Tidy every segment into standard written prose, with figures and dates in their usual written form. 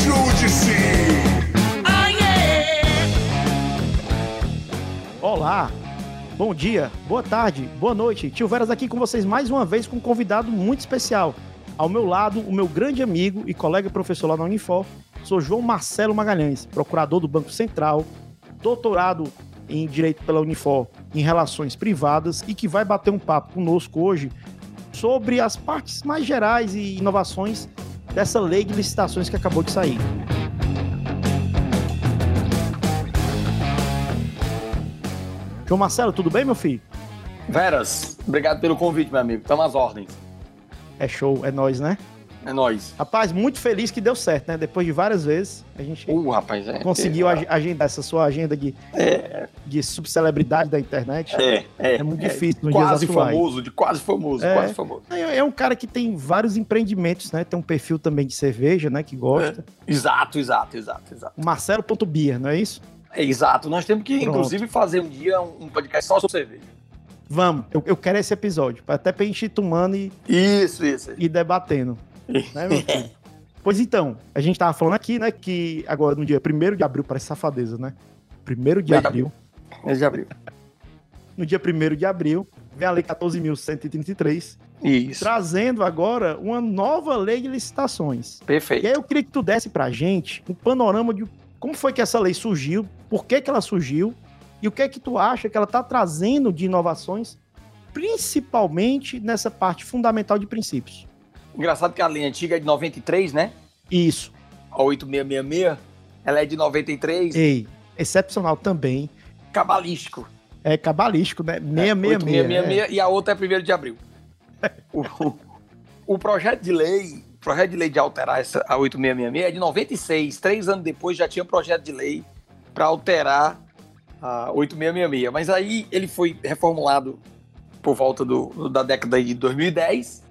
Ajude-se! Olá, bom dia, boa tarde, boa noite. Tio Veras aqui com vocês mais uma vez com um convidado muito especial. Ao meu lado, o meu grande amigo e colega professor lá na Unifor, sou João Marcelo Magalhães, procurador do Banco Central, doutorado em Direito pela Unifor em Relações Privadas e que vai bater um papo conosco hoje sobre as partes mais gerais e inovações dessa lei de licitações que acabou de sair. João Marcelo, tudo bem, meu filho? Veras, obrigado pelo convite, meu amigo. Estamos às ordens. É show, é nóis, né? É nóis. Rapaz, muito feliz que deu certo, né? Depois de várias vezes, a gente conseguiu agendar essa sua agenda de subcelebridade da internet. É muito difícil nos dias atuais. Quase famoso. É um cara que tem vários empreendimentos, né? Tem um perfil também de cerveja, né? Que gosta. Exato. Marcelo.Beer, não é isso? Exato. Nós temos que, inclusive, fazer um dia um podcast só sobre cerveja. Vamos. Eu quero esse episódio. Até pra gente ir tomando Isso. E debatendo. Né, meu filho? Pois então, a gente tava falando aqui, né, que agora no dia 1º de abril, parece safadeza, né? 1º de abril. Mês de abril. No dia 1º de abril, vem a Lei 14.133, Isso. trazendo agora uma nova lei de licitações. Perfeito. E aí eu queria que tu desse pra gente um panorama de como foi que essa lei surgiu, por que ela surgiu, e o que é que tu acha que ela tá trazendo de inovações, principalmente nessa parte fundamental de princípios. Engraçado que a lei antiga é de 93, né? Isso. A 8666, ela é de 93. Ei, excepcional também. Cabalístico. É cabalístico, né? 666. E a outra é 1º de abril. O projeto de lei de alterar a 8666 é de 96. 3 anos depois já tinha projeto de lei para alterar a 8666. Mas aí ele foi reformulado por volta da década de 2010.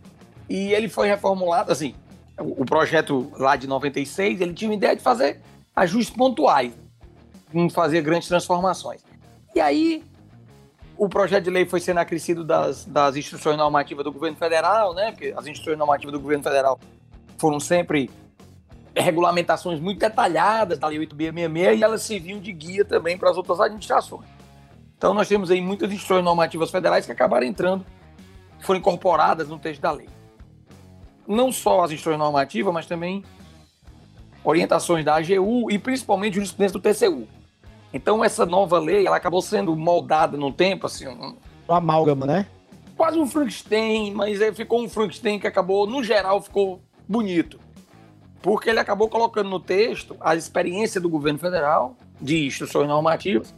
E ele foi reformulado, assim, o projeto lá de 96, ele tinha uma ideia de fazer ajustes pontuais, não fazer grandes transformações. E aí, o projeto de lei foi sendo acrescido das instruções normativas do governo federal, né? Porque as instruções normativas do governo federal foram sempre regulamentações muito detalhadas da Lei 8666 e elas serviam de guia também para as outras administrações. Então, nós temos aí muitas instruções normativas federais que acabaram entrando, foram incorporadas no texto da lei. Não só as instruções normativas, mas também orientações da AGU e principalmente jurisprudência do TCU. Então essa nova lei, ela acabou sendo moldada no tempo, assim, um amálgama, né? Quase um Frankenstein, mas aí ficou um Frankenstein que acabou, no geral, ficou bonito. Porque ele acabou colocando no texto a experiência do governo federal de instruções normativas,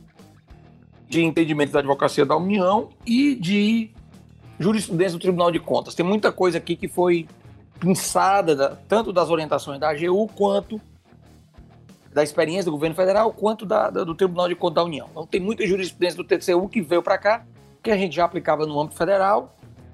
de entendimento da advocacia da União e de jurisprudência do Tribunal de Contas. Tem muita coisa aqui que foi pensada, tanto das orientações da AGU, quanto da experiência do governo federal, quanto do Tribunal de Contas da União. Então tem muita jurisprudência do TCU que veio para cá, que a gente já aplicava no âmbito federal,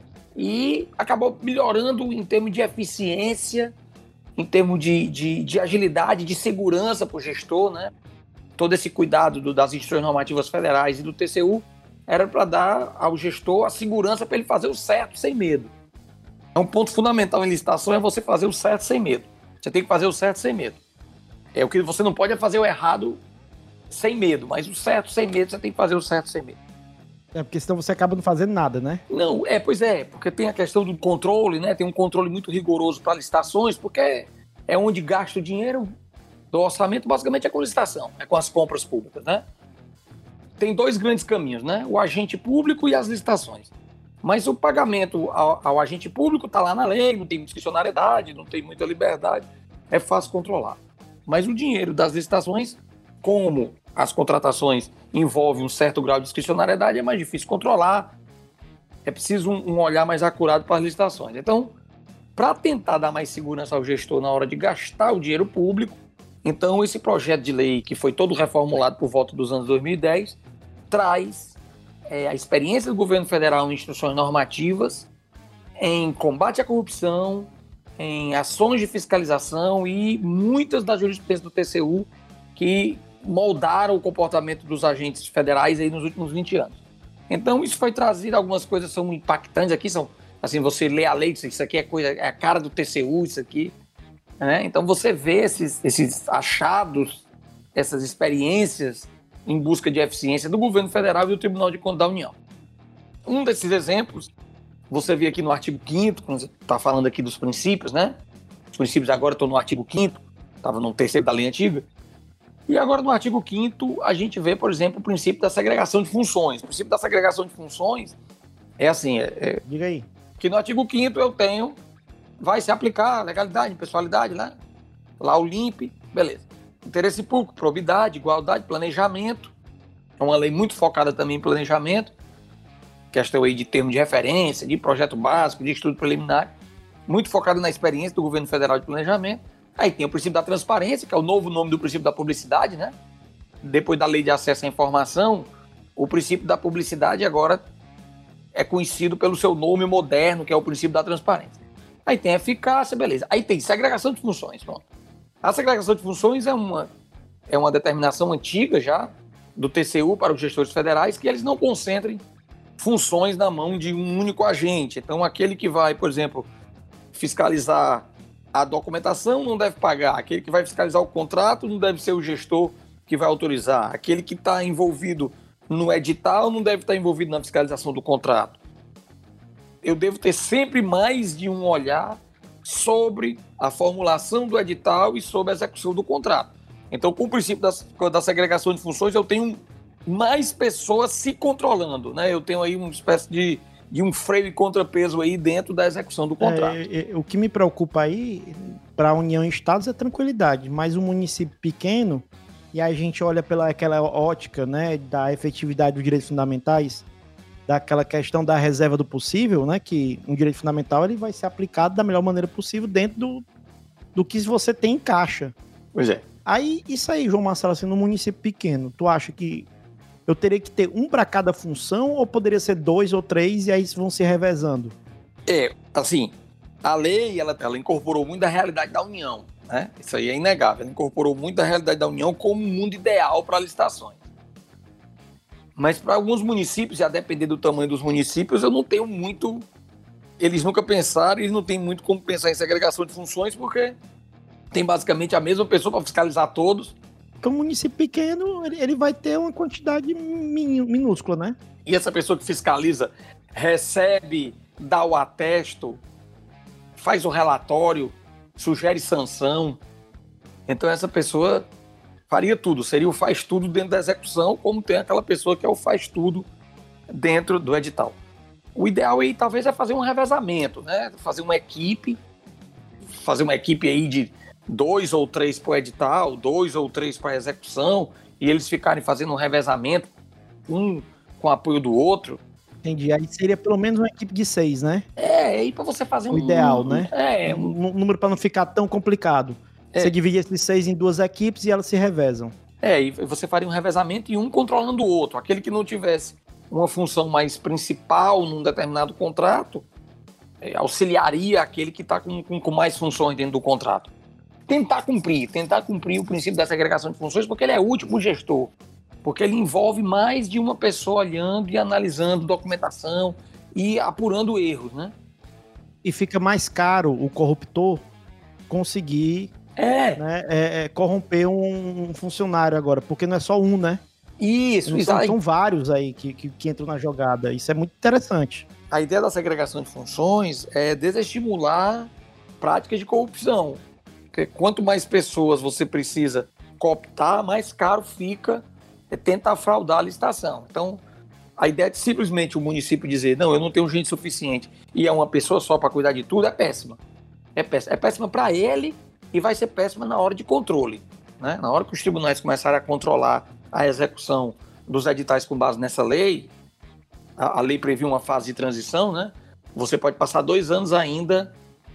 e acabou melhorando em termos de eficiência, em termos de agilidade, de segurança para o gestor, né? Todo esse cuidado das instruções normativas federais e do TCU era para dar ao gestor a segurança para ele fazer o certo sem medo. É um ponto fundamental em licitação, é você fazer o certo sem medo. Você tem que fazer o certo sem medo. O que você não pode é fazer o errado sem medo, mas o certo sem medo, você tem que fazer o certo sem medo. Porque senão você acaba não fazendo nada, né? Não, porque tem a questão do controle, né? Tem um controle muito rigoroso para licitações, porque é onde gasta o dinheiro do orçamento, basicamente é com licitação, é com as compras públicas, né? Tem 2 grandes caminhos, né? O agente público e as licitações. Mas o pagamento ao agente público está lá na lei, não tem discricionariedade, não tem muita liberdade, é fácil controlar. Mas o dinheiro das licitações, como as contratações envolvem um certo grau de discricionariedade, é mais difícil controlar, é preciso um olhar mais acurado para as licitações. Então, para tentar dar mais segurança ao gestor na hora de gastar o dinheiro público, então esse projeto de lei, que foi todo reformulado por volta dos anos 2010, traz a experiência do governo federal em instruções normativas, em combate à corrupção, em ações de fiscalização e muitas das jurisprudências do TCU que moldaram o comportamento dos agentes federais aí nos últimos 20 anos. Então, isso foi trazido, algumas coisas são impactantes aqui, são, assim, você lê a lei, isso aqui é a cara do TCU, isso aqui. né? Então você vê esses achados, essas experiências em busca de eficiência do governo federal e do Tribunal de Contas da União. Um desses exemplos, você vê aqui no artigo 5º, quando você está falando aqui dos princípios, né? Os princípios agora estão no artigo 5º, estava no 3º da lei antiga. E agora no artigo 5º a gente vê, por exemplo, o princípio da segregação de funções. O princípio da segregação de funções é assim, Diga aí. Que no artigo 5º eu tenho, vai se aplicar legalidade, impessoalidade, né? Lá o LIMP, beleza. Interesse público, probidade, igualdade, planejamento. É uma lei muito focada também em planejamento. Questão aí de termo de referência, de projeto básico, de estudo preliminar. Muito focada na experiência do governo federal de planejamento. Aí tem o princípio da transparência, que é o novo nome do princípio da publicidade, né? Depois da lei de acesso à informação, o princípio da publicidade agora é conhecido pelo seu nome moderno, que é o princípio da transparência. Aí tem eficácia, beleza. Aí tem segregação de funções, pronto. A segregação de funções é uma determinação antiga já do TCU para os gestores federais que eles não concentrem funções na mão de um único agente. Então, aquele que vai, por exemplo, fiscalizar a documentação não deve pagar. Aquele que vai fiscalizar o contrato não deve ser o gestor que vai autorizar. Aquele que está envolvido no edital não deve estar envolvido na fiscalização do contrato. Eu devo ter sempre mais de um olhar sobre a formulação do edital e sobre a execução do contrato. Então, com o princípio da segregação de funções, eu tenho mais pessoas se controlando, né? Eu tenho aí uma espécie de um freio e contrapeso aí dentro da execução do contrato. O que me preocupa aí, para a União e Estados, é tranquilidade, mas um município pequeno, e a gente olha pela aquela ótica, né, da efetividade dos direitos fundamentais, daquela questão da reserva do possível, né, que um direito fundamental ele vai ser aplicado da melhor maneira possível dentro do que você tem em caixa. Pois é. Aí, isso aí, João Marcelo, assim, no município pequeno, tu acha que eu teria que ter um para cada função ou poderia ser 2 ou 3 e aí vão se revezando? Assim, a lei, ela incorporou muito da realidade da União, né? Isso aí é inegável. Ela incorporou muito da realidade da União como um mundo ideal para licitações. Mas para alguns municípios, e a depender do tamanho dos municípios, eu não tenho muito... Eles nunca pensaram, eles não têm muito como pensar em segregação de funções, porque tem basicamente a mesma pessoa para fiscalizar todos. Porque um município pequeno, ele vai ter uma quantidade minúscula, né? E essa pessoa que fiscaliza recebe, dá o atesto, faz o relatório, sugere sanção. Então essa pessoa faria tudo, seria o faz tudo dentro da execução, como tem aquela pessoa que é o faz tudo dentro do edital. O ideal aí talvez é fazer um revezamento, né? Fazer uma equipe aí de 2 ou 3 para o edital, 2 ou 3 para a execução, e eles ficarem fazendo um revezamento, um com apoio do outro. Entendi. Aí seria pelo menos uma equipe de 6, né? Aí para você fazer o ideal, né? Um número para não ficar tão complicado. Você divide esses 6 em 2 equipes e elas se revezam. E você faria um revezamento e um controlando o outro. Aquele que não tivesse uma função mais principal num determinado contrato, auxiliaria aquele que está com mais funções dentro do contrato. Tentar cumprir o princípio da segregação de funções, porque ele é útil para o gestor, porque ele envolve mais de uma pessoa olhando e analisando documentação e apurando erros, né? E fica mais caro o corruptor conseguir corromper um funcionário agora, porque não é só um, né? Isso. São vários aí que entram na jogada. Isso é muito interessante. A ideia da segregação de funções é desestimular práticas de corrupção. Porque quanto mais pessoas você precisa cooptar, mais caro fica tentar fraudar a licitação. Então, a ideia de simplesmente o município dizer não, eu não tenho gente suficiente e é uma pessoa só para cuidar de tudo, é péssima. É péssima para ele e vai ser péssima na hora de controle, né? Na hora que os tribunais começarem a controlar a execução dos editais com base nessa lei, a lei previu uma fase de transição, né? Você pode passar 2 anos ainda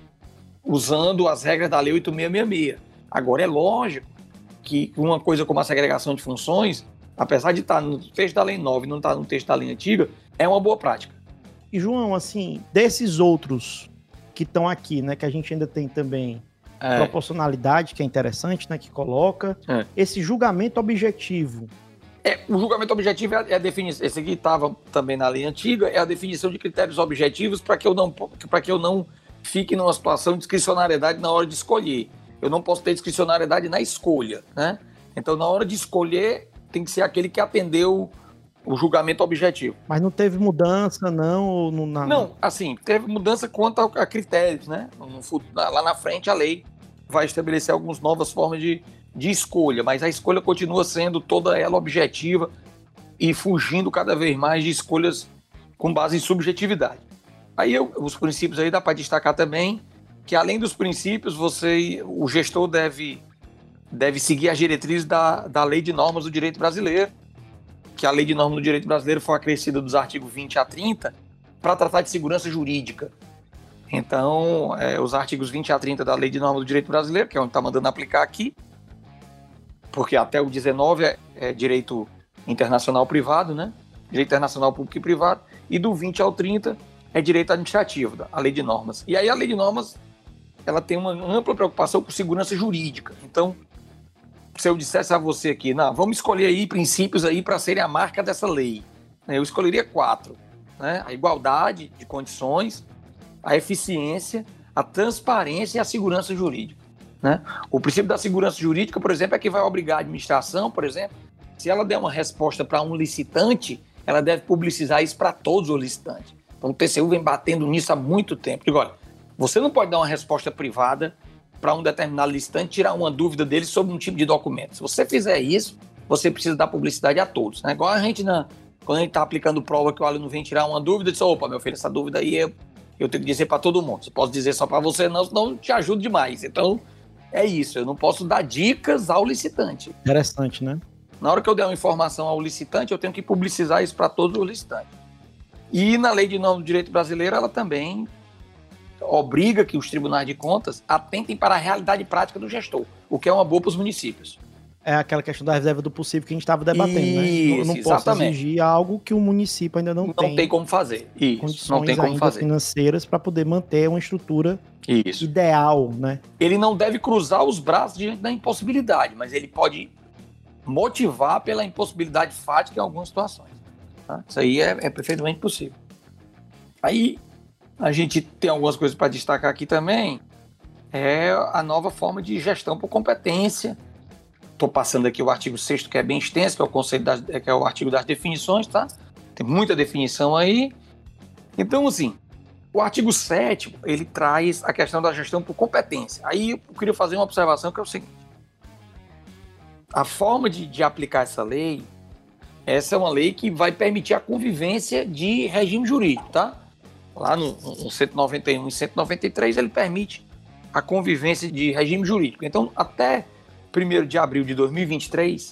usando as regras da Lei 8.666. Agora, é lógico que uma coisa como a segregação de funções, apesar de estar no texto da Lei 9 e não estar no texto da Lei Antiga, é uma boa prática. E, João, assim, desses outros que estão aqui, né, que a gente ainda tem também proporcionalidade, que é interessante, né, que coloca, esse julgamento objetivo. O julgamento objetivo é a definição, esse aqui estava também na Lei Antiga, é a definição de critérios objetivos para que eu não fique numa situação de discricionariedade na hora de escolher. eu não posso ter discricionariedade na escolha, né? Então, na hora de escolher, tem que ser aquele que atendeu o julgamento objetivo. Mas não teve mudança, não? Não, assim, teve mudança quanto a critérios, né? Lá na frente, a lei vai estabelecer algumas novas formas de escolha, mas a escolha continua sendo toda ela objetiva e fugindo cada vez mais de escolhas com base em subjetividade. Aí os princípios aí dá para destacar também que, além dos princípios, o gestor deve seguir as diretrizes da Lei de Normas do Direito Brasileiro, que a Lei de Normas do Direito Brasileiro foi acrescida dos artigos 20 a 30 para tratar de segurança jurídica. Então, os artigos 20 a 30 da Lei de Normas do Direito Brasileiro, que é onde está mandando aplicar aqui, porque até o 19 é direito internacional privado, né? Direito internacional público e privado, e do 20 ao 30 é direito administrativo, a Lei de Normas. E aí a Lei de Normas, ela tem uma ampla preocupação com segurança jurídica. Então, se eu dissesse a você aqui, não, vamos escolher aí princípios aí para serem a marca dessa lei, eu escolheria 4, né? A igualdade de condições, a eficiência, a transparência e a segurança jurídica, né? O princípio da segurança jurídica, por exemplo, é que vai obrigar a administração, por exemplo, se ela der uma resposta para um licitante, ela deve publicizar isso para todos os licitantes. Então o TCU vem batendo nisso há muito tempo. Digo, olha, você não pode dar uma resposta privada para um determinado licitante, tirar uma dúvida dele sobre um tipo de documento. Se você fizer isso, você precisa dar publicidade a todos, né? Igual a gente, quando a gente está aplicando prova que o aluno vem tirar uma dúvida, diz, opa, meu filho, essa dúvida aí eu tenho que dizer para todo mundo. Se posso dizer só para você, não, senão eu te ajudo demais. Então, é isso. Eu não posso dar dicas ao licitante. Interessante, né? Na hora que eu der uma informação ao licitante, eu tenho que publicizar isso para todos os licitantes. E na Lei de Normas do Direito Brasileiro, ela também obriga que os tribunais de contas atentem para a realidade prática do gestor, o que é uma boa para os municípios. É aquela questão da reserva do possível que a gente estava debatendo, isso, né? Eu não posso exigir algo que o município ainda não tem. Não tem como fazer. Isso, não tem como fazer. Financeiras para poder manter uma estrutura isso. Ideal, né? Ele não deve cruzar os braços diante da impossibilidade, mas ele pode motivar pela impossibilidade fática em algumas situações. Tá? Isso aí é perfeitamente possível. Aí a gente tem algumas coisas para destacar aqui também. É a nova forma de gestão por competência. Estou passando aqui o artigo 6º, que é bem extenso, que é o conceito que é o artigo das definições, tá? Tem muita definição aí. Então, assim, o artigo 7º, ele traz a questão da gestão por competência. Aí eu queria fazer uma observação que é o seguinte. A forma de aplicar essa lei, essa é uma lei que vai permitir a convivência de regime jurídico, tá? Lá no 191 e 193, ele permite a convivência de regime jurídico. Então, até 1º de abril de 2023,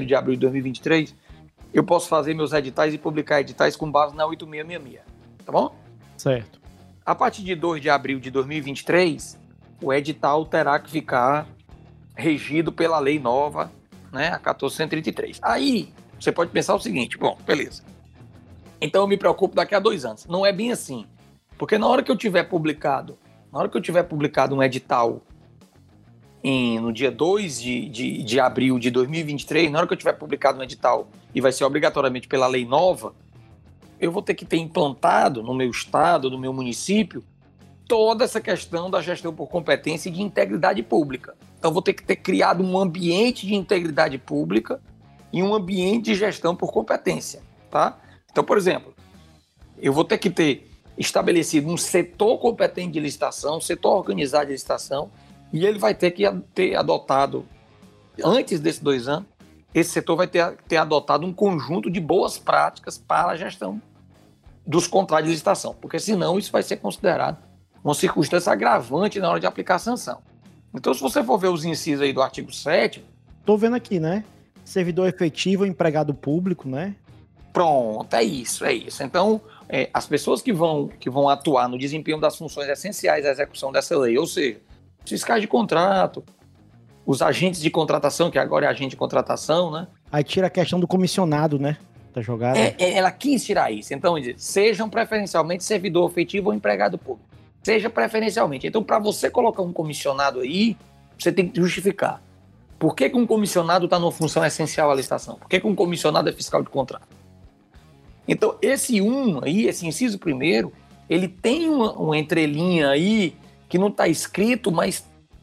eu posso fazer meus editais e publicar editais com base na 8666, tá bom? Certo. A partir de 2 de abril de 2023, o edital terá que ficar regido pela lei nova, né, a 1433. Aí, você pode pensar o seguinte, bom, beleza. Então eu me preocupo daqui a 2 anos. Não é bem assim. Porque na hora que eu tiver publicado um edital no dia 2 de abril de 2023, na hora que eu tiver publicado um edital e vai ser obrigatoriamente pela lei nova, eu vou ter que ter implantado no meu estado, no meu município, toda essa questão da gestão por competência e de integridade pública. Então vou ter que ter criado um ambiente de integridade pública e um ambiente de gestão por competência, tá? Então, por exemplo, eu vou ter que ter estabelecido um setor competente de licitação, um setor organizado de licitação, e ele vai ter que ter adotado, antes desses 2 anos, esse setor vai ter adotado um conjunto de boas práticas para a gestão dos contratos de licitação, porque senão isso vai ser considerado uma circunstância agravante na hora de aplicar a sanção. Então, se você for ver os incisos aí do artigo 7º... Tô vendo aqui, né? Servidor efetivo, empregado público, né? Pronto, é isso. Então, as pessoas que vão atuar no desempenho das funções essenciais à execução dessa lei, ou seja, os fiscais de contrato, os agentes de contratação, que agora é agente de contratação, né? Aí tira a questão do comissionado, né? Da jogada. Ela quis tirar isso. Então, sejam preferencialmente servidor efetivo ou empregado público. Seja preferencialmente. Então, para você colocar um comissionado aí, você tem que justificar. Por que um comissionado está numa função essencial à licitação? Por que um comissionado é fiscal de contrato? Então, esse inciso primeiro, ele tem uma entrelinha aí que não está escrito, mas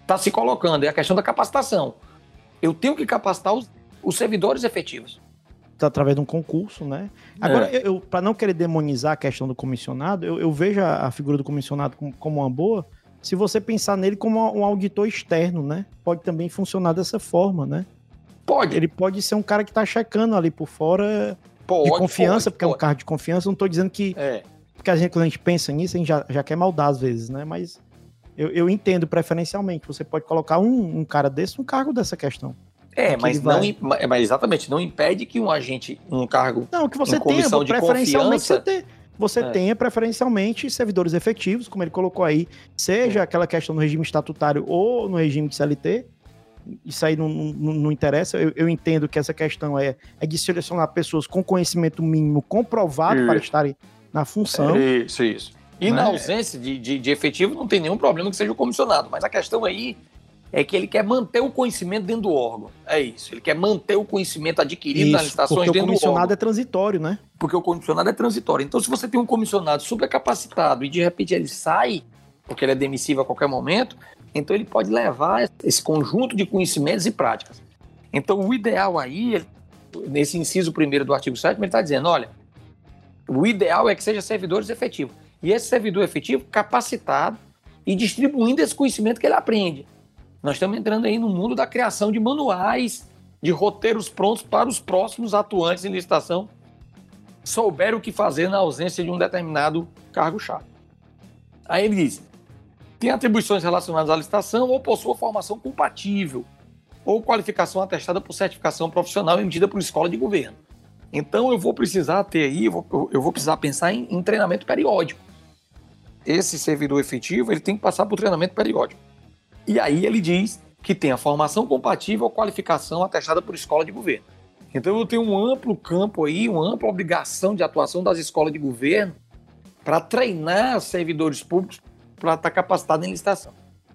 está se colocando, é a questão da capacitação. Eu tenho que capacitar os servidores efetivos. Através de um concurso, né? Agora, para não querer demonizar a questão do comissionado, eu vejo a figura do comissionado como uma boa, se você pensar nele como um auditor externo, né? Pode também funcionar dessa forma, né? Pode. Ele pode ser um cara que está checando ali por fora de confiança, porque é um cargo de confiança. Não estou dizendo que... Porque quando a gente pensa nisso, a gente já quer maldar às vezes, né? Mas eu entendo preferencialmente. Você pode colocar um cara desse no cargo dessa questão. Mas exatamente, não impede que um agente, um cargo que você em comissão tenha, de confiança... Você tenha preferencialmente servidores efetivos, como ele colocou aí, seja aquela questão no regime estatutário ou no regime de CLT, isso aí não interessa. Eu entendo que essa questão é de selecionar pessoas com conhecimento mínimo comprovado para estarem na função. Isso. E na ausência de efetivo não tem nenhum problema que seja o comissionado, mas a questão aí é que ele quer manter o conhecimento dentro do órgão. É isso. Ele quer manter o conhecimento adquirido nas licitações dentro do órgão. Porque o comissionado é transitório, né? Porque o comissionado é transitório. Então, se você tem um comissionado supercapacitado e de repente ele sai, porque ele é demissível a qualquer momento, então ele pode levar esse conjunto de conhecimentos e práticas. Então, o ideal aí, nesse inciso 1º do artigo 7º, ele está dizendo, olha, o ideal é que seja servidores efetivos. E esse servidor efetivo capacitado e distribuindo esse conhecimento que ele aprende. Nós estamos entrando aí no mundo da criação de manuais, de roteiros prontos para os próximos atuantes em licitação souberem o que fazer na ausência de um determinado cargo-chave. Aí ele diz, tem atribuições relacionadas à licitação ou possua formação compatível ou qualificação atestada por certificação profissional emitida por escola de governo. Então eu vou precisar ter aí, eu vou precisar pensar em treinamento periódico. Esse servidor efetivo, ele tem que passar por treinamento periódico. E aí ele diz que tem a formação compatível ou qualificação atestada por escola de governo. Então eu tenho um amplo campo aí, uma ampla obrigação de atuação das escolas de governo para treinar servidores públicos para estar capacitado em licitação.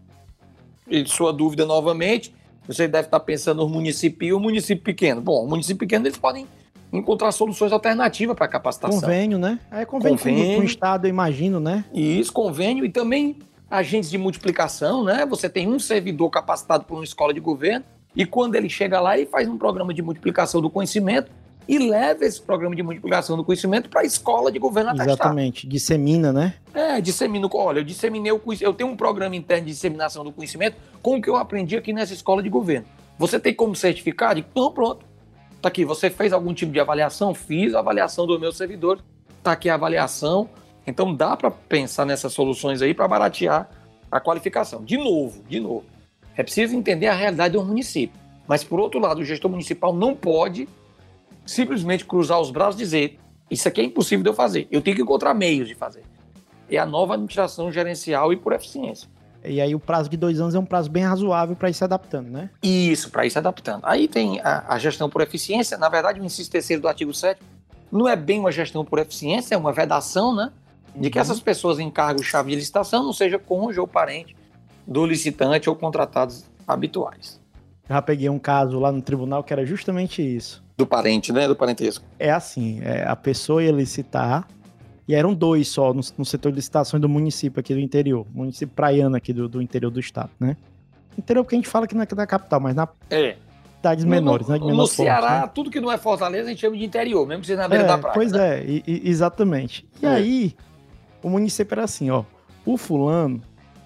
E sua dúvida novamente, você deve estar pensando no município e o município pequeno. Bom, o município pequeno eles podem encontrar soluções alternativas para capacitação. Convênio, né? Convênio com o Estado, eu imagino, né? Isso, convênio e também agentes de multiplicação, né? Você tem um servidor capacitado por uma escola de governo e quando ele chega lá, ele faz um programa de multiplicação do conhecimento e leva esse programa de multiplicação do conhecimento para a escola de governo atestar. Exatamente, dissemina, né? Dissemina. Olha, eu disseminei o conhecimento. Eu tenho um programa interno de disseminação do conhecimento com o que eu aprendi aqui nessa escola de governo. Você tem como certificar? Então, pronto. Tá aqui, você fez algum tipo de avaliação? Fiz a avaliação do meu servidor. Tá aqui a avaliação. Então dá para pensar nessas soluções aí para baratear a qualificação. De novo, é preciso entender a realidade do município. Mas, por outro lado, o gestor municipal não pode simplesmente cruzar os braços e dizer isso aqui é impossível de eu fazer. Eu tenho que encontrar meios de fazer. É a nova administração gerencial e por eficiência. E aí o prazo de 2 anos é um prazo bem razoável para ir se adaptando, né? Isso, para ir se adaptando. Aí tem a gestão por eficiência. Na verdade, o inciso 3º do artigo 7º não é bem uma gestão por eficiência, é uma vedação, né? De que essas pessoas em cargo-chave de licitação não seja cônjuge ou parente do licitante ou contratados habituais. Já peguei um caso lá no tribunal que era justamente isso. Do parente, né? Do parentesco. É assim, a pessoa ia licitar e eram 2 só no setor de licitações do município aqui do interior. Município praiano aqui do interior do estado, né? Interior porque a gente fala que não é da capital, mas na cidades menores, né? De menor no Ceará, forte, né? Tudo que não é Fortaleza a gente chama de interior, mesmo que seja na beira da praia. Pois né? Exatamente. E aí, o município era assim, ó. O fulano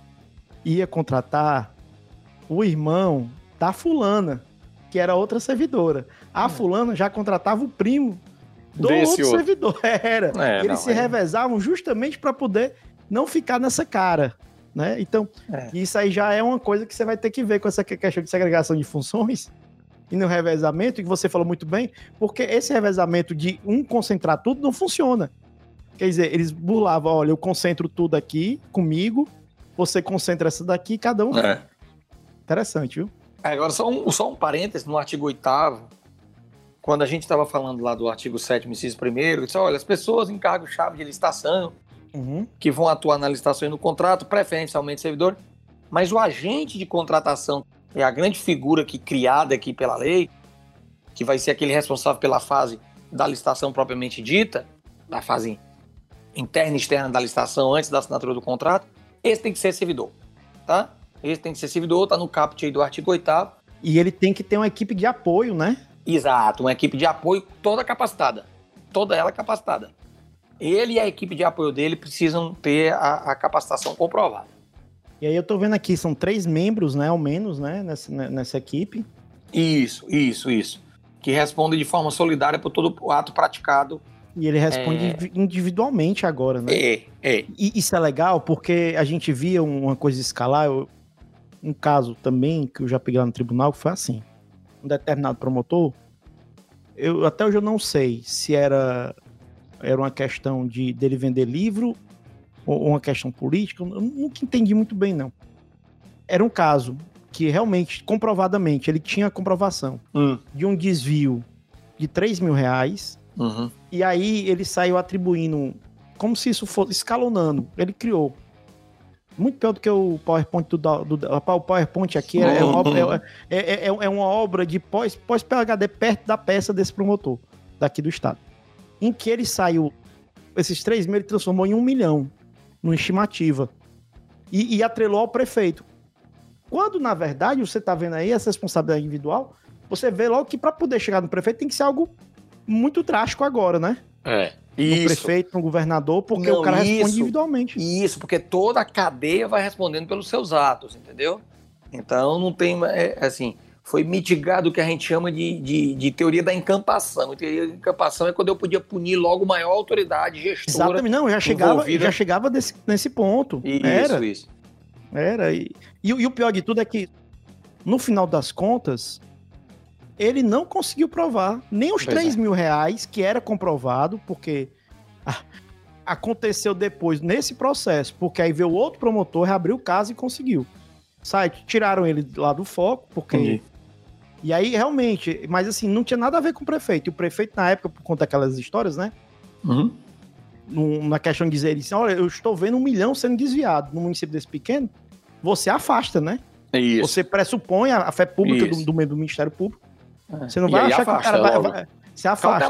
ia contratar o irmão da fulana, que era outra servidora. A fulana já contratava o primo do outro servidor. Eles se revezavam justamente para poder não ficar nessa cara, né? Então, isso aí já é uma coisa que você vai ter que ver com essa questão de segregação de funções e no revezamento, que você falou muito bem, porque esse revezamento de um concentrar tudo não funciona. Quer dizer, eles burlavam, olha, eu concentro tudo aqui comigo, você concentra essa daqui, cada um... Interessante, viu? Agora, só um parênteses, no artigo 8º, quando a gente estava falando lá do artigo 7º, inciso 1º, disse, olha, as pessoas em cargo-chave de licitação, que vão atuar na licitação e no contrato, preferencialmente servidor, mas o agente de contratação é a grande figura criada aqui pela lei, que vai ser aquele responsável pela fase da licitação propriamente dita, da fase interna e externa da licitação antes da assinatura do contrato, esse tem que ser servidor, tá? Esse tem que ser servidor, está no caput aí do artigo 8º. E ele tem que ter uma equipe de apoio, né? Exato, uma equipe de apoio toda capacitada. Toda ela capacitada. Ele e a equipe de apoio dele precisam ter a capacitação comprovada. E aí eu tô vendo aqui, são 3 membros, né, ao menos, né, nessa equipe. Isso. Que respondem de forma solidária por todo o ato praticado. E ele responde individualmente agora, né? É. E isso é legal, porque a gente via uma coisa escalar, um caso também, que eu já peguei lá no tribunal, que foi assim. Um determinado promotor, até hoje eu não sei se era uma questão dele vender livro ou uma questão política, eu nunca entendi muito bem, não. Era um caso que realmente, comprovadamente, ele tinha a comprovação de um desvio de R$3.000, e aí ele saiu atribuindo, como se isso fosse escalonando, ele criou. Muito pior do que o PowerPoint o PowerPoint aqui é uma obra de pós-PhD perto da peça desse promotor, daqui do estado. Em que ele saiu, esses 3 mil ele transformou em 1 milhão, numa estimativa. E atrelou ao prefeito. Quando, na verdade, você está vendo aí essa responsabilidade individual, você vê logo que para poder chegar no prefeito tem que ser algo muito drástico agora, né? Isso. No prefeito, no governador, porque o cara responde individualmente. Isso, porque toda a cadeia vai respondendo pelos seus atos, entendeu? Então não tem, assim, foi mitigado o que a gente chama de teoria da encampação. A teoria da encampação é quando eu podia punir logo maior autoridade gestora. Exatamente, não, já chegava nesse ponto. Isso. Era. E o pior de tudo é que, no final das contas, ele não conseguiu provar nem os R$3.000, que era comprovado, porque aconteceu depois nesse processo, porque aí veio outro promotor, reabriu o caso e conseguiu. Tiraram ele lá do foco, porque... Entendi. E aí, realmente, mas assim, não tinha nada a ver com o prefeito. E o prefeito, na época, por conta daquelas histórias, né? Na questão de dizer assim, olha, eu estou vendo 1 milhão sendo desviado no município desse pequeno, você afasta, né? Isso. Você pressupõe a fé pública do Ministério Público. Você não vai achar que o cara vai se afasta.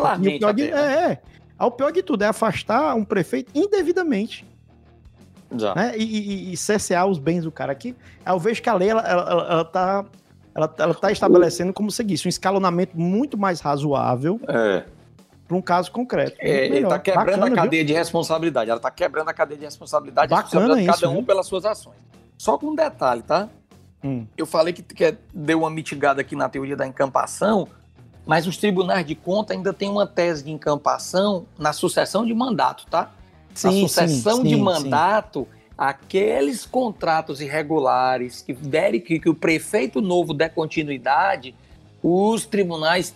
O pior de tudo é afastar um prefeito indevidamente. Né? E cercear os bens do cara aqui. Eu vejo que a lei ela tá estabelecendo, como você disse, um escalonamento muito mais razoável para um caso concreto. Ele está quebrando a cadeia de responsabilidade. Ela está quebrando a cadeia de responsabilidade de cada um pelas suas ações. Só com um detalhe, tá? Eu falei que deu uma mitigada aqui na teoria da encampação, mas os tribunais de contas ainda têm uma tese de encampação na sucessão de mandato, tá? Na sucessão de mandato, aqueles contratos irregulares que o prefeito novo der continuidade, os tribunais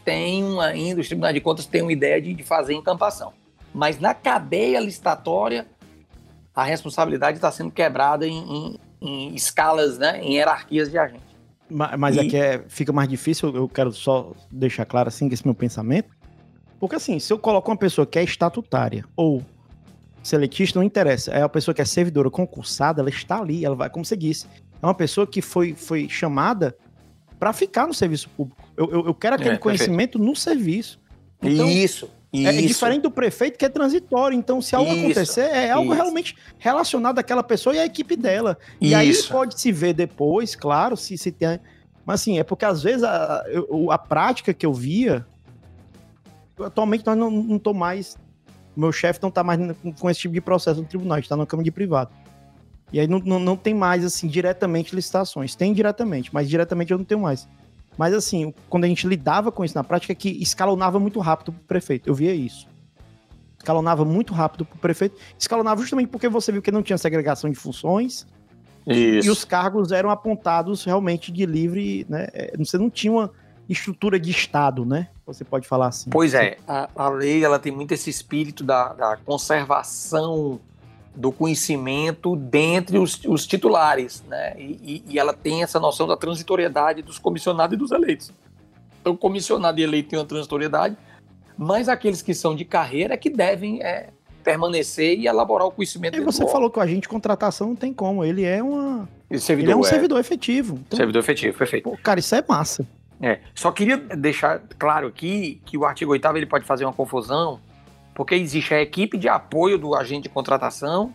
de contas têm uma ideia de fazer encampação. Mas na cadeia licitatória, a responsabilidade está sendo quebrada em escalas, né, em hierarquias de agentes. Mas aqui fica mais difícil, eu quero só deixar claro assim, esse meu pensamento, porque assim, se eu coloco uma pessoa que é estatutária ou seletista, não interessa, é uma pessoa que é servidora concursada, ela está ali, ela vai, como você disse, é uma pessoa que foi chamada para ficar no serviço público. Eu quero aquele conhecimento no serviço. Então, Isso. É diferente do prefeito, que é transitório. Então, se algo acontecer, é algo realmente relacionado àquela pessoa e à equipe dela. E aí pode se ver depois, claro, se tem... Mas assim, é porque às vezes a prática que eu via... Atualmente nós não estou mais... Meu chefe não está mais com esse tipo de processo no tribunal, está na Câmara de Privado. E aí não tem mais, assim, diretamente licitações. Tem diretamente, mas diretamente eu não tenho mais. Mas assim, quando a gente lidava com isso na prática, é que escalonava muito rápido pro prefeito. Eu via isso. Escalonava muito rápido pro prefeito. Escalonava justamente porque você viu que não tinha segregação de funções. Isso. E os cargos eram apontados realmente de livre, né? Você não tinha uma estrutura de Estado, né? Você pode falar assim. Pois é. A lei, ela tem muito esse espírito da conservação do conhecimento dentre os titulares, né? E ela tem essa noção da transitoriedade dos comissionados e dos eleitos. Então, o comissionado e eleito tem uma transitoriedade, mas aqueles que são de carreira é que devem permanecer e elaborar o conhecimento. E você falou que o agente de contratação não tem como, ele é um servidor efetivo. Então, servidor efetivo, perfeito. Pô, cara, isso é massa. Só queria deixar claro aqui que o artigo 8º ele pode fazer uma confusão, porque existe a equipe de apoio do agente de contratação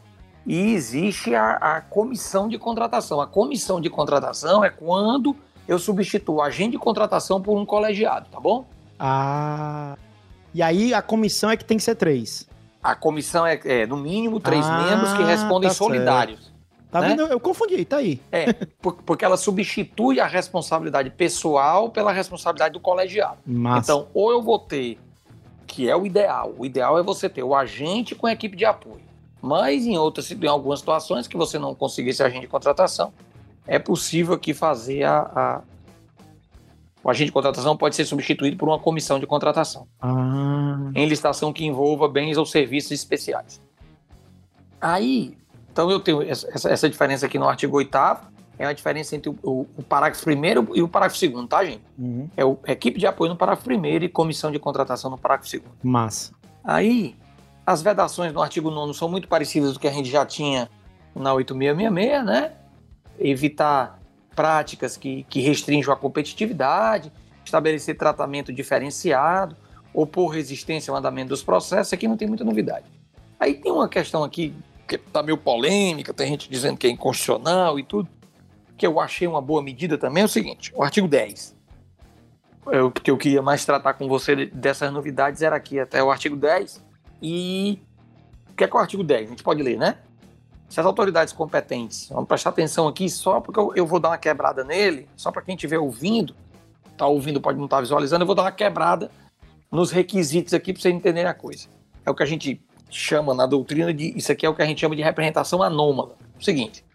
E existe a comissão de contratação. A comissão de contratação é quando eu substituo o agente de contratação por um colegiado, tá bom? Ah. E aí a comissão é que tem que ser 3. A comissão é no mínimo 3 membros que respondem solidários. Certo. Tá vendo? Eu confundi, tá aí. Porque ela substitui a responsabilidade pessoal pela responsabilidade do colegiado. Massa. Então, ou eu vou ter, que é o ideal é você ter o agente com a equipe de apoio. Mas em algumas situações que você não conseguir esse agente de contratação, é possível aqui fazer o agente de contratação pode ser substituído por uma comissão de contratação. Em licitação que envolva bens ou serviços especiais. Aí, então eu tenho essa diferença aqui no artigo 8º, é a diferença entre o parágrafo 1º e o parágrafo 2º, tá, gente? Uhum. É equipe de apoio no parágrafo 1º e comissão de contratação no parágrafo 2º. Massa. Aí, as vedações no artigo 9º são muito parecidas do que a gente já tinha na 8666, né? Evitar práticas que restringam a competitividade, estabelecer tratamento diferenciado, opor resistência ao andamento dos processos. Aqui não tem muita novidade. Aí tem uma questão aqui que está meio polêmica, tem gente dizendo que é inconstitucional e tudo, que eu achei uma boa medida também, é o seguinte, o artigo 10. O que eu queria mais tratar com você dessas novidades era aqui até o artigo 10. E o que é o artigo 10? A gente pode ler, né? Se as autoridades competentes, vamos prestar atenção aqui só porque eu vou dar uma quebrada nele, só para quem estiver ouvindo, tá ouvindo pode não estar visualizando, eu vou dar uma quebrada nos requisitos aqui para vocês entenderem a coisa. É o que a gente chama na doutrina isso aqui é o que a gente chama de representação anômala. O seguinte,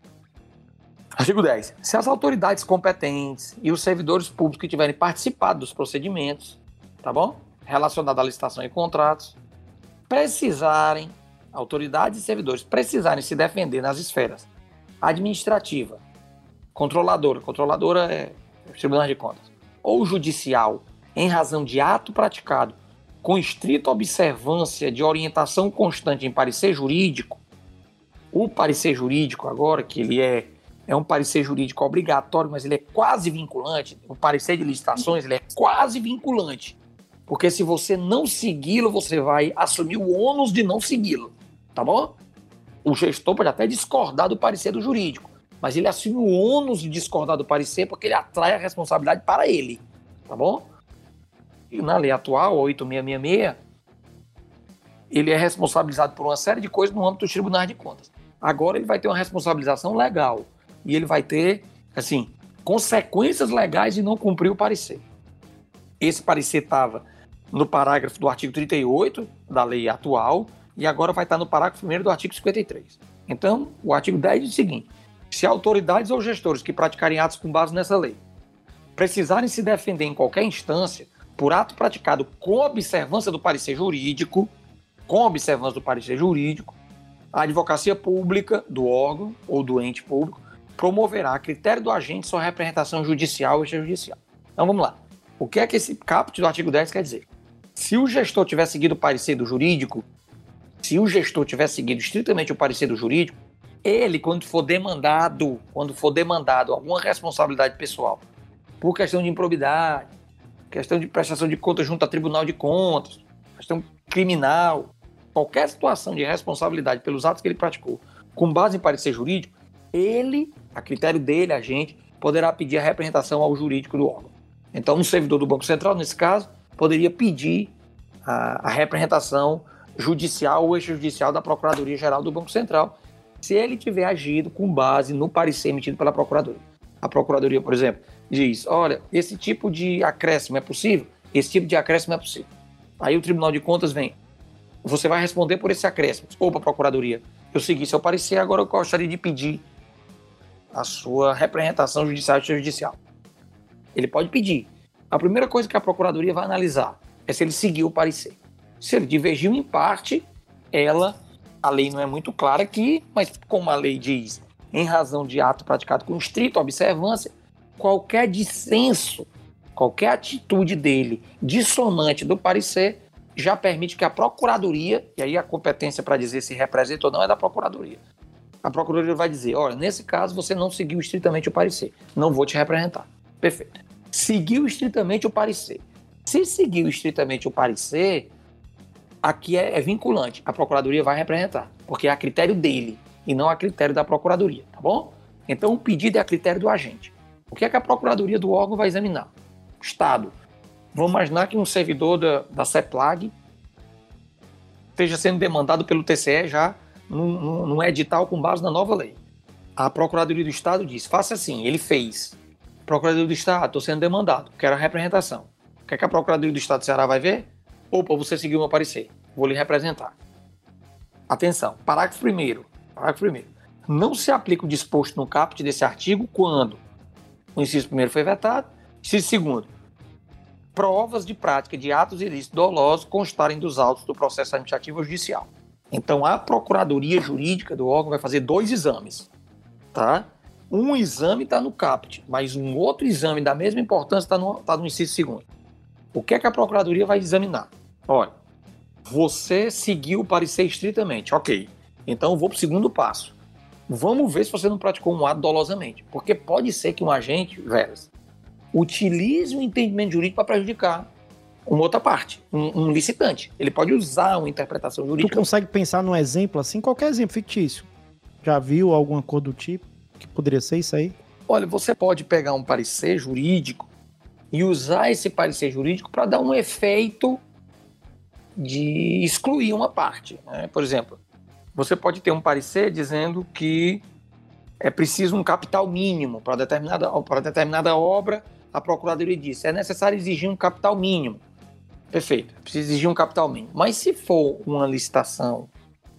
artigo 10. Se as autoridades competentes e os servidores públicos que tiverem participado dos procedimentos, tá bom? Relacionados à licitação e contratos, precisarem, autoridades e servidores precisarem se defender nas esferas administrativa, controladora é o Tribunal de Contas, ou judicial, em razão de ato praticado com estrita observância de orientação constante em parecer jurídico, o parecer jurídico agora, que ele é um parecer jurídico obrigatório, mas ele é quase vinculante, o parecer de licitações ele é quase vinculante, porque se você não segui-lo, você vai assumir o ônus de não segui-lo, tá bom? O gestor pode até discordar do parecer do jurídico, mas ele assume o ônus de discordar do parecer porque ele atrai a responsabilidade para ele, tá bom? E na lei atual, 8666, ele é responsabilizado por uma série de coisas no âmbito dos tribunais de contas. Agora ele vai ter uma responsabilização legal e ele vai ter, assim, consequências legais de não cumprir o parecer. Esse parecer estava no parágrafo do artigo 38 da lei atual e agora vai estar no parágrafo 1º do artigo 53. Então, o artigo 10 diz o seguinte: se autoridades ou gestores que praticarem atos com base nessa lei precisarem se defender em qualquer instância por ato praticado com observância do parecer jurídico, a advocacia pública do órgão ou do ente público promoverá, a critério do agente, sua representação judicial ou extrajudicial. Então vamos lá. O que é que esse caput do artigo 10 quer dizer? Se o gestor tiver seguido o parecer do jurídico, se o gestor tiver seguido estritamente o parecer do jurídico, ele, quando for demandado alguma responsabilidade pessoal, por questão de improbidade, questão de prestação de contas junto ao Tribunal de Contas, questão criminal, qualquer situação de responsabilidade pelos atos que ele praticou, com base em parecer jurídico, ele, a critério dele, a gente, poderá pedir a representação ao jurídico do órgão. Então, um servidor do Banco Central, nesse caso, poderia pedir a representação judicial ou extrajudicial da Procuradoria-Geral do Banco Central, se ele tiver agido com base no parecer emitido pela Procuradoria. A Procuradoria, por exemplo, diz, olha, esse tipo de acréscimo é possível? Esse tipo de acréscimo é possível. Aí o Tribunal de Contas vem, você vai responder por esse acréscimo. Opa, Procuradoria, eu segui seu parecer, agora eu gostaria de pedir a sua representação judicial e extrajudicial. Ele pode pedir. A primeira coisa que a Procuradoria vai analisar é se ele seguiu o parecer. Se ele divergiu em parte, a lei não é muito clara aqui, mas como a lei diz, em razão de ato praticado com estrita observância, qualquer dissenso, qualquer atitude dele dissonante do parecer, já permite que a Procuradoria, e aí a competência para dizer se representa ou não é da Procuradoria. A Procuradoria vai dizer, olha, nesse caso você não seguiu estritamente o parecer, não vou te representar. Perfeito. Seguiu estritamente o parecer. Se seguiu estritamente o parecer, aqui é vinculante. A Procuradoria vai representar, porque é a critério dele. e não a critério da Procuradoria, tá bom? Então, o pedido é a critério do agente. O que é que a Procuradoria do órgão vai examinar? Estado. Vamos imaginar que um servidor da CEPLAG esteja sendo demandado pelo TCE já num edital com base na nova lei. A Procuradoria do Estado diz, faça assim, ele fez. Procuradoria do Estado, estou sendo demandado, quero a representação. O que é que a Procuradoria do Estado do Ceará vai ver? Opa, você seguiu o meu parecer, vou lhe representar. Atenção, parágrafo 1º. Não se aplica o disposto no caput desse artigo quando o inciso 1º foi vetado, inciso 2º, provas de prática de atos ilícitos dolosos constarem dos autos do processo administrativo ou judicial. Então, a Procuradoria Jurídica do órgão vai fazer 2 exames, tá? Um exame está no caput, mas um outro exame da mesma importância está no inciso 2º. O que é que a Procuradoria vai examinar? Olha, você seguiu o parecer estritamente, ok. Então, eu vou para o segundo passo. Vamos ver se você não praticou um ato dolosamente, porque pode ser que um agente, Veras, utilize o entendimento jurídico para prejudicar uma outra parte, um licitante. Ele pode usar uma interpretação jurídica. Tu consegue pensar num exemplo assim? Qualquer exemplo fictício. Já viu alguma coisa do tipo que poderia ser isso aí? Olha, você pode pegar um parecer jurídico e usar esse parecer jurídico para dar um efeito de excluir uma parte, né? Por exemplo, você pode ter um parecer dizendo que é preciso um capital mínimo para determinada obra. A Procuradoria diz, é necessário exigir um capital mínimo. Perfeito, precisa exigir um capital mínimo. Mas se for uma licitação,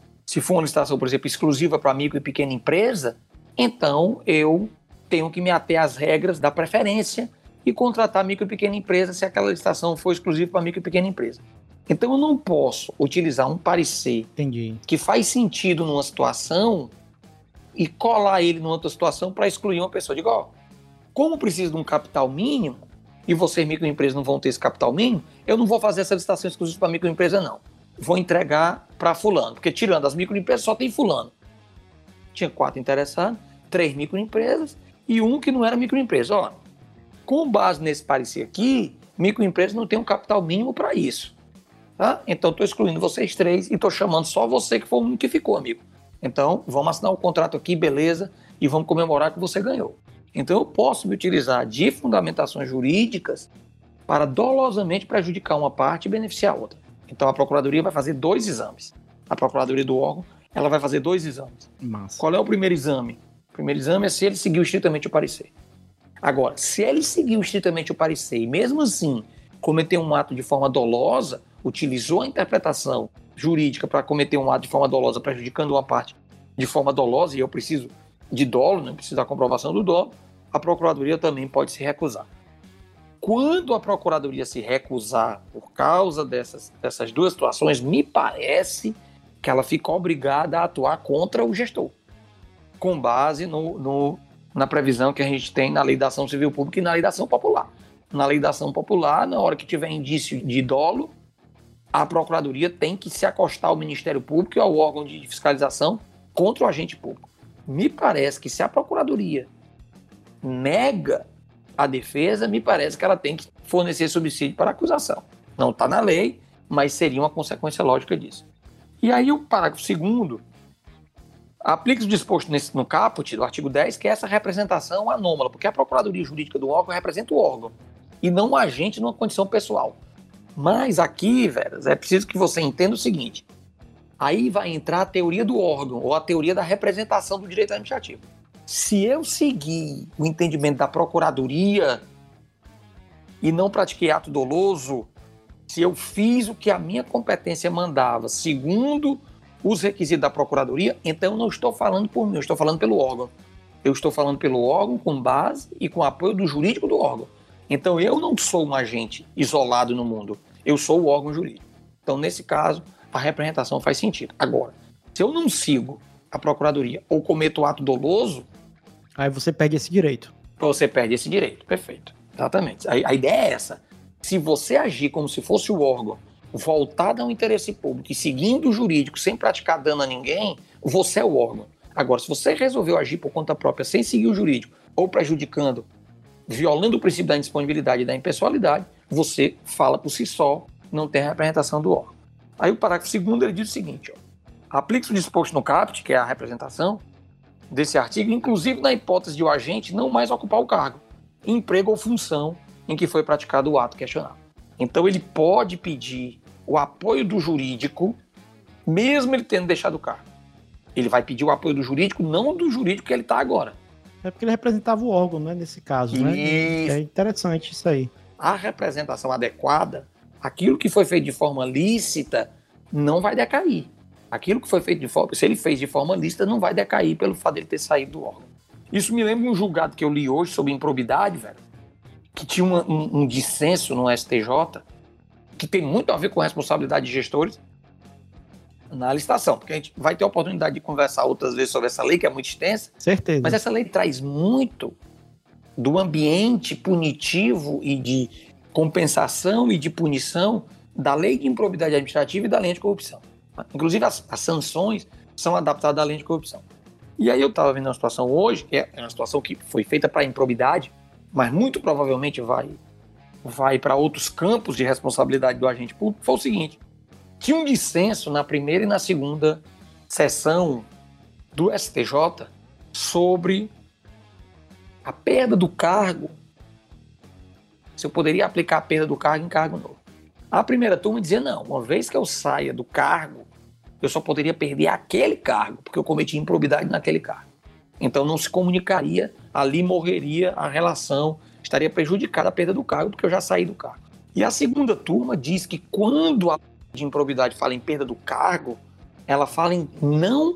por exemplo, exclusiva para micro e pequena empresa, então eu tenho que me ater às regras da preferência e contratar micro e pequena empresa se aquela licitação for exclusiva para micro e pequena empresa. Então eu não posso utilizar um parecer que faz sentido numa situação e colar ele numa outra situação para excluir uma pessoa. Digo, como precisa de um capital mínimo e vocês microempresas não vão ter esse capital mínimo, eu não vou fazer essa licitação exclusiva para microempresa não. Vou entregar para fulano, porque tirando as microempresas só tem fulano. Tinha 4 interessados, 3 microempresas e um que não era microempresa. Com base nesse parecer aqui, microempresa não tem um capital mínimo para isso. Tá? Então estou excluindo vocês 3 e estou chamando só você que foi o único que ficou, amigo. Então vamos assinar o contrato aqui, beleza, e vamos comemorar que você ganhou. Então eu posso me utilizar de fundamentações jurídicas para dolosamente prejudicar uma parte e beneficiar a outra. Então a Procuradoria vai fazer 2 exames. A Procuradoria do órgão, ela vai fazer 2 exames. Massa. Qual é o primeiro exame? O primeiro exame é se ele seguiu estritamente o parecer. Agora, se ele seguiu estritamente o parecer e mesmo assim cometeu um ato de forma dolosa, utilizou a interpretação jurídica para cometer um ato de forma dolosa, prejudicando uma parte de forma dolosa, e eu preciso de dolo, não preciso da comprovação do dolo, a Procuradoria também pode se recusar. Quando a Procuradoria se recusar por causa dessas 2 situações, me parece que ela fica obrigada a atuar contra o gestor, com base na previsão que a gente tem na Lei da Ação Civil Pública e na Lei da Ação Popular. Na Lei da Ação Popular, na hora que tiver indício de dolo, a Procuradoria tem que se acostar ao Ministério Público e ao órgão de fiscalização contra o agente público. Me parece que se a Procuradoria nega a defesa, me parece que ela tem que fornecer subsídio para a acusação. Não está na lei, mas seria uma consequência lógica disso. E aí o parágrafo 2º aplica o disposto no caput do artigo 10, que é essa representação anômala, porque a Procuradoria Jurídica do órgão representa o órgão e não o agente numa condição pessoal. Mas aqui, Veras, é preciso que você entenda o seguinte, aí vai entrar a teoria do órgão ou a teoria da representação do direito administrativo. Se eu seguir o entendimento da Procuradoria e não pratiquei ato doloso, se eu fiz o que a minha competência mandava, segundo os requisitos da Procuradoria, então eu não estou falando por mim, eu estou falando pelo órgão. Eu estou falando pelo órgão com base e com apoio do jurídico do órgão. Então eu não sou um agente isolado no mundo, eu sou o órgão jurídico. Então nesse caso, a representação faz sentido. Agora, se eu não sigo a Procuradoria ou cometo ato doloso, aí você perde esse direito. Você perde esse direito, perfeito. Exatamente. A ideia é essa. Se você agir como se fosse o órgão, voltado ao interesse público e seguindo o jurídico, sem praticar dano a ninguém, você é o órgão. Agora, se você resolveu agir por conta própria, sem seguir o jurídico, ou prejudicando, violando o princípio da indisponibilidade e da impessoalidade, você fala por si só, não tem a representação do órgão. Aí o parágrafo 2º ele diz o seguinte, Aplica-se o disposto no caput, que é a representação desse artigo, inclusive na hipótese de o agente não mais ocupar o cargo, emprego ou função em que foi praticado o ato questionado. Então ele pode pedir o apoio do jurídico, mesmo ele tendo deixado o cargo. Ele vai pedir o apoio do jurídico, não do jurídico que ele está agora. É porque ele representava o órgão, né, nesse caso, né? É interessante isso aí. A representação adequada, aquilo que foi feito de forma lícita, não vai decair. Aquilo que foi feito se ele fez de forma lícita, não vai decair pelo fato dele ter saído do órgão. Isso me lembra um julgado que eu li hoje sobre improbidade, velho, que tinha um dissenso no STJ, que tem muito a ver com a responsabilidade de gestores na licitação, porque a gente vai ter a oportunidade de conversar outras vezes sobre essa lei, que é muito extensa. Certeza. Mas essa lei traz muito do ambiente punitivo e de compensação e de punição da lei de improbidade administrativa e da lei anticorrupção. Inclusive, as sanções são adaptadas à lei de corrupção. E aí eu estava vendo uma situação hoje, que é uma situação que foi feita para improbidade, mas muito provavelmente vai para outros campos de responsabilidade do agente público, foi o seguinte: tinha um dissenso na primeira e na segunda sessão do STJ sobre a perda do cargo, se eu poderia aplicar a perda do cargo em cargo novo. A primeira turma dizia, não, uma vez que eu saia do cargo, eu só poderia perder aquele cargo, porque eu cometi improbidade naquele cargo. Então não se comunicaria, ali morreria a relação, estaria prejudicada a perda do cargo, porque eu já saí do cargo. E a segunda turma diz que quando a lei de improbidade fala em perda do cargo, ela fala em não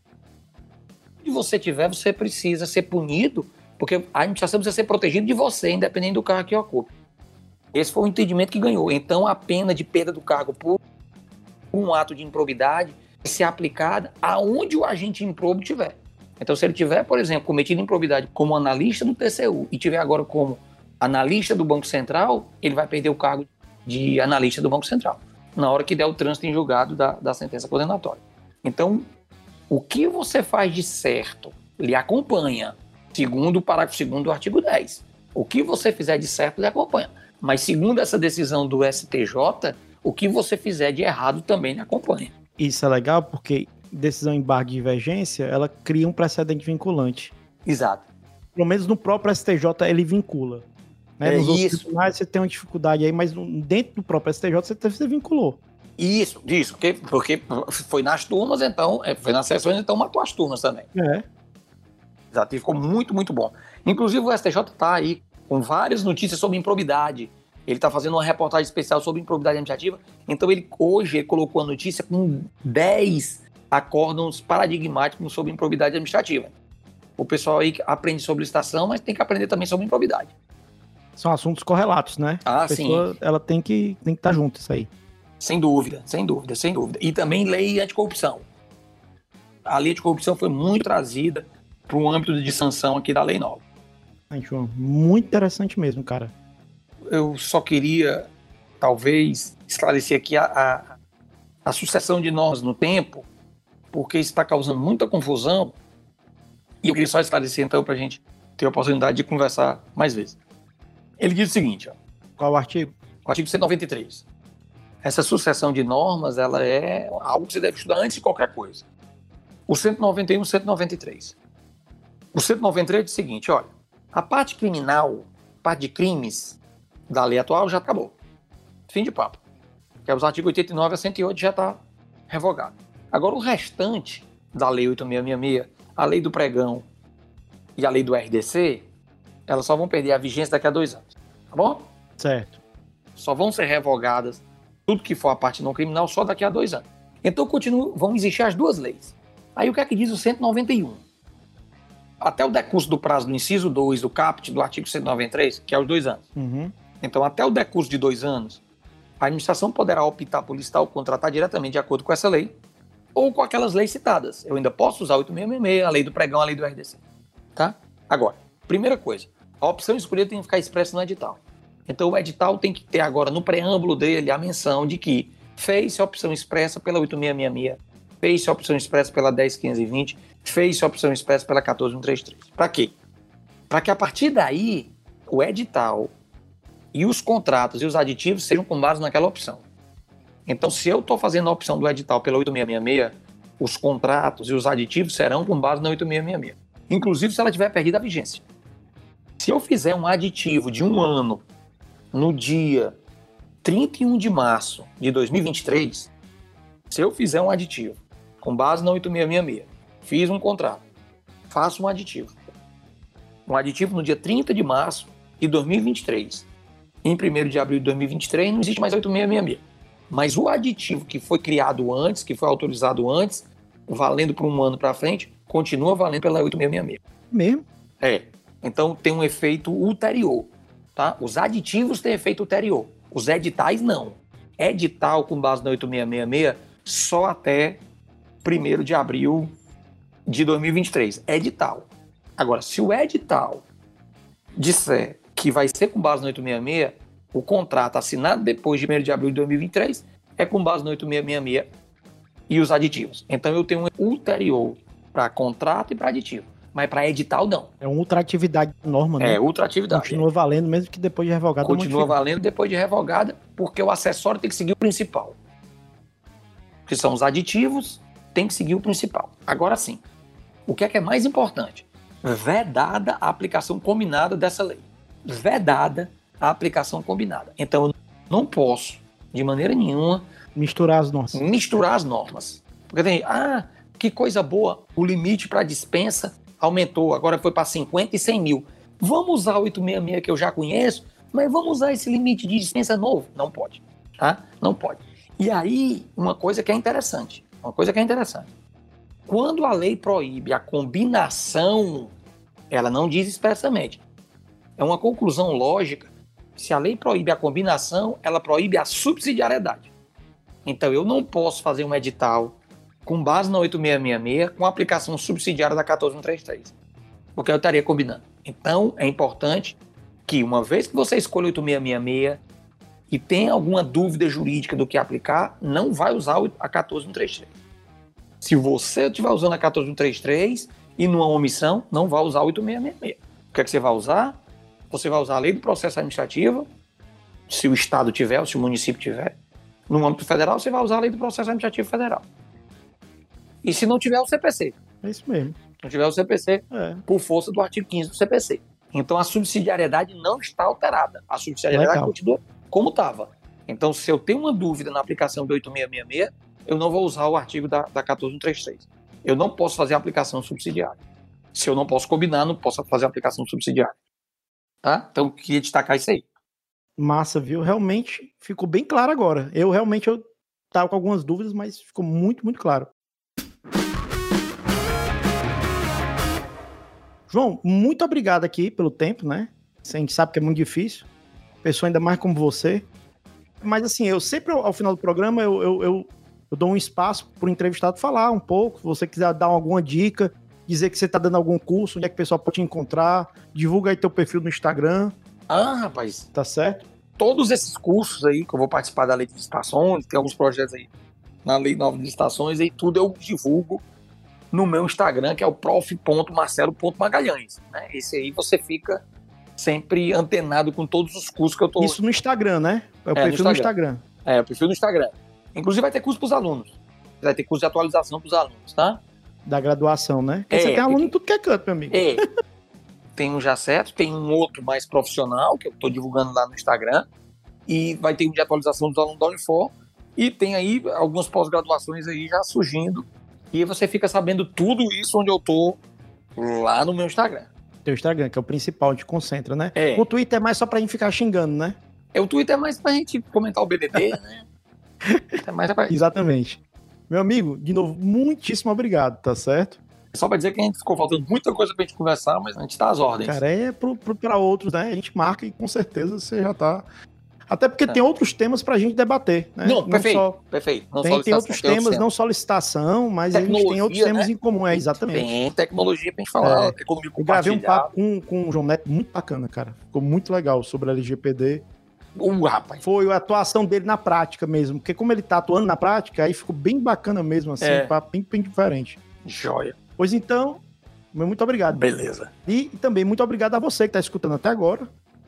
que você tiver, você precisa ser punido, porque a administração precisa ser protegida de você, independente do cargo que ocupe. Esse foi o entendimento que ganhou. Então a pena de perda do cargo por um ato de improbidade vai ser aplicada aonde o agente improbo tiver. Então, se ele tiver, por exemplo, cometido improbidade como analista do TCU e tiver agora como analista do Banco Central, ele vai perder o cargo de analista do Banco Central, na hora que der o trânsito em julgado da sentença condenatória. Então, o que você faz de certo lhe acompanha, segundo o parágrafo 2º do artigo 10. O que você fizer de certo lhe acompanha. Mas, segundo essa decisão do STJ, o que você fizer de errado também lhe acompanha. Isso é legal porque decisão em barra de divergência, ela cria um precedente vinculante. Exato. Pelo menos no próprio STJ ele vincula. Né? Nos outros isso. tribunais você tem uma dificuldade aí, mas dentro do próprio STJ você vinculou. Isso, porque foi nas turmas, então, foi nas sessões, então matou as turmas também. Exato, e ficou muito, muito bom. Inclusive o STJ está aí com várias notícias sobre improbidade. Ele está fazendo uma reportagem especial sobre improbidade administrativa, então hoje ele colocou a notícia com 10 acórdãos paradigmáticos sobre improbidade administrativa. O pessoal aí aprende sobre licitação, mas tem que aprender também sobre improbidade. São assuntos correlatos, né? Ah, a pessoa, sim. Ela tem que estar junto, isso aí. Sem dúvida, sem dúvida, sem dúvida. E também lei anticorrupção. A lei anticorrupção foi muito trazida para um âmbito de sanção aqui da lei nova. João, muito interessante mesmo, cara. Eu só queria, talvez, esclarecer aqui a sucessão de normas no tempo, porque isso está causando muita confusão, e eu queria só esclarecer, então, para a gente ter a oportunidade de conversar mais vezes. Ele diz o seguinte, ó, qual o artigo? O artigo 193. Essa sucessão de normas, ela é algo que você deve estudar antes de qualquer coisa. O 191 e o 193. O 193 diz o seguinte, olha, a parte criminal, a parte de crimes da lei atual já acabou. Fim de papo. Que é os artigos 89 a 108 já está revogado. Agora, o restante da lei 8666, a lei do pregão e a lei do RDC, elas só vão perder a vigência daqui a 2 anos. Tá bom? Certo. Só vão ser revogadas tudo que for a parte não criminal só daqui a 2 anos. Então, vão existir as duas leis. Aí, o que é que diz o 191? Até o decurso do prazo do inciso 2 do caput do artigo 193, que é os 2 anos. Uhum. Então, até o decurso de 2 anos, a administração poderá optar por licitar ou contratar diretamente de acordo com essa lei ou com aquelas leis citadas. Eu ainda posso usar 8666, a lei do pregão, a lei do RDC. Tá? Agora, primeira coisa, a opção escolhida tem que ficar expressa no edital. Então, o edital tem que ter agora no preâmbulo dele a menção de que fez-se a opção expressa pela 8666, fez-se a opção expressa pela 10520, fez-se a opção expressa pela 14133. Para quê? Para que a partir daí, o edital e os contratos e os aditivos sejam com base naquela opção. Então, se eu estou fazendo a opção do edital pela 8666, os contratos e os aditivos serão com base na 8666. Inclusive se ela tiver perdido a vigência. Se eu fizer um aditivo de 1 ano no dia 31 de março de 2023, se eu fizer um aditivo com base na 8666, fiz um contrato, faço um aditivo no dia 30 de março de 2023, em 1º de abril de 2023 não existe mais 8666. Mas o aditivo que foi criado antes, que foi autorizado antes, valendo por 1 ano para frente, continua valendo pela 8666. Mesmo? É. Então tem um efeito ulterior, tá? Os aditivos têm efeito ulterior, os editais não. Edital com base na 8666 só até 1º de abril de 2023. Edital. Agora, se o edital disser que vai ser com base na 866, o contrato assinado depois de 1º de abril de 2023 é com base na 8666 e os aditivos. Então eu tenho um ulterior para contrato e para aditivo, mas para edital não. É uma ultratividade norma, né? É, ultratividade. Continua valendo mesmo que depois de revogada. Continua valendo depois de revogada, porque o acessório tem que seguir o principal. Que são os aditivos, tem que seguir o principal. Agora sim, o que é mais importante? Vedada a aplicação combinada dessa lei. Vedada a aplicação combinada. Então, eu não posso, de maneira nenhuma, misturar as normas. Porque tem, que coisa boa, o limite para dispensa aumentou, agora foi para 50 e 100 mil. Vamos usar o 866 que eu já conheço, mas vamos usar esse limite de dispensa novo? Não pode, tá? Não pode. E aí, uma coisa que é interessante. Quando a lei proíbe a combinação, ela não diz expressamente. É uma conclusão lógica. Se a lei proíbe a combinação, ela proíbe a subsidiariedade. Então, eu não posso fazer um edital com base na 8666 com aplicação subsidiária da 14133, porque eu estaria combinando. Então, é importante que, uma vez que você escolha 8666 e tem alguma dúvida jurídica do que aplicar, não vai usar a 14133. Se você estiver usando a 14133 e numa omissão, não vai usar o 8666. O que é que você vai usar? Você vai usar a lei do processo administrativo, se o Estado tiver, ou se o município tiver. No âmbito federal, você vai usar a lei do processo administrativo federal. E se não tiver o CPC? É isso mesmo. Se não tiver o CPC, por força do artigo 15 do CPC. Então, a subsidiariedade não está alterada. A subsidiariedade continua como estava. Então, se eu tenho uma dúvida na aplicação do 8666, eu não vou usar o artigo da 14133. Eu não posso fazer a aplicação subsidiária. Se eu não posso combinar, não posso fazer a aplicação subsidiária. Tá? Então, eu queria destacar isso aí. Massa, viu? Realmente ficou bem claro agora. Eu estava com algumas dúvidas, mas ficou muito, muito claro. João, muito obrigado aqui pelo tempo, né? A gente sabe que é muito difícil. Pessoa ainda mais como você. Mas assim, eu sempre ao final do programa eu dou um espaço para o entrevistado falar um pouco. Se você quiser dar alguma dica, dizer que você está dando algum curso, onde é que o pessoal pode te encontrar, divulga aí teu perfil no Instagram. Rapaz. Tá certo? Todos esses cursos aí, que eu vou participar da Lei de Licitações, tem alguns projetos aí na Lei Nova de Licitações, aí tudo eu divulgo no meu Instagram, que é o prof.marcelo.magalhães. Né? Esse aí você fica sempre antenado com todos os cursos que eu tô... Isso no Instagram, né? É o perfil no Instagram. É, o perfil no Instagram. Inclusive vai ter curso para os alunos. Vai ter curso de atualização para os alunos, tá? Da graduação, né? Porque você tem aluno em tudo que é canto, meu amigo. Tem um já certo, tem um outro mais profissional, que eu estou divulgando lá no Instagram, e vai ter um de atualização dos alunos da Unifor, e tem aí algumas pós-graduações aí já surgindo, e aí você fica sabendo tudo isso onde eu tô lá no meu Instagram. Teu Instagram, que é o principal, te concentra, né? É. O Twitter é mais só pra gente ficar xingando, né? O Twitter é mais pra gente comentar o BBB, né? É mais pra... Exatamente. Meu amigo, de novo, muitíssimo obrigado, tá certo? Só pra dizer que a gente ficou faltando muita coisa pra gente conversar, mas a gente tá às ordens. Cara, é pra outros, né? A gente marca e com certeza você já tá... Até porque tem outros temas pra gente debater, né? Não, perfeito, perfeito. Não tem outros temas, não só licitação, mas a gente tem outros temas em comum, exatamente. Tem tecnologia pra gente falar, economia compartilhada. Eu gravei um papo com o João Neto muito bacana, cara. Ficou muito legal sobre a LGPD. Rapaz. Foi a atuação dele na prática mesmo, porque como ele tá atuando na prática, aí ficou bem bacana mesmo, assim, um papo bem diferente. Joia. Pois então, muito obrigado. Beleza. E também muito obrigado a você que tá escutando até agora.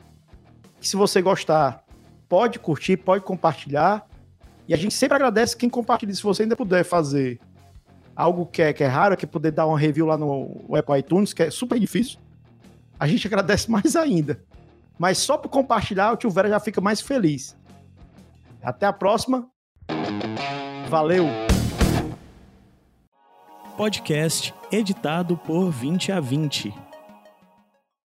E se você gostar, pode curtir, pode compartilhar. E a gente sempre agradece quem compartilha. Se você ainda puder fazer algo que é raro, que é poder dar uma review lá no Apple iTunes, que é super difícil, a gente agradece mais ainda. Mas só por compartilhar, o Tio Vera já fica mais feliz. Até a próxima. Valeu! Podcast editado por 20 a 20.